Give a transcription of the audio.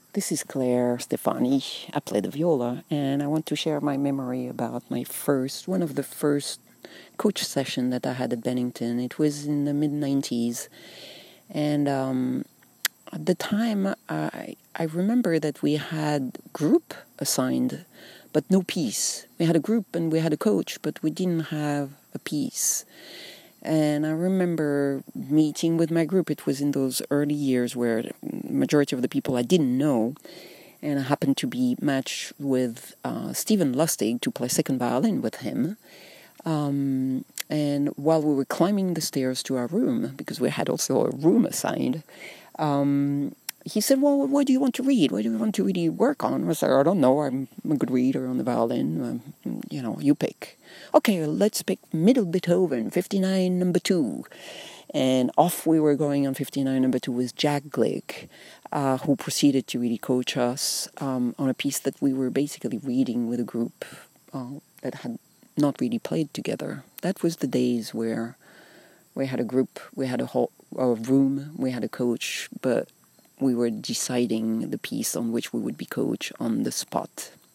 This is Claire Stefani. I play the viola, and I want to share my memory about one of the first coach session that I had at Bennington. It was in the mid-90s, and at the time, I remember that we had group assigned, but no piece. We had a group and we had a coach, but we didn't have a piece. And I remember meeting with my group. It was in those early years where the majority of the people I didn't know. And I happened to be matched with Stephen Lustig to play second violin with him. And while we were climbing the stairs to our room, because we had also a room assigned, he said, well, what do you want to read? What do you want to really work on? I said, I don't know. I'm a good reader on the violin. You pick. Okay, let's pick Middle Beethoven, 59 number 2. And off we were going on 59 number 2 with Jack Glick, who proceeded to really coach us on a piece that we were basically reading with a group that had not really played together. That was the days where we had a group, we had a room, we had a coach, but we were deciding the piece on which we would be coached on the spot.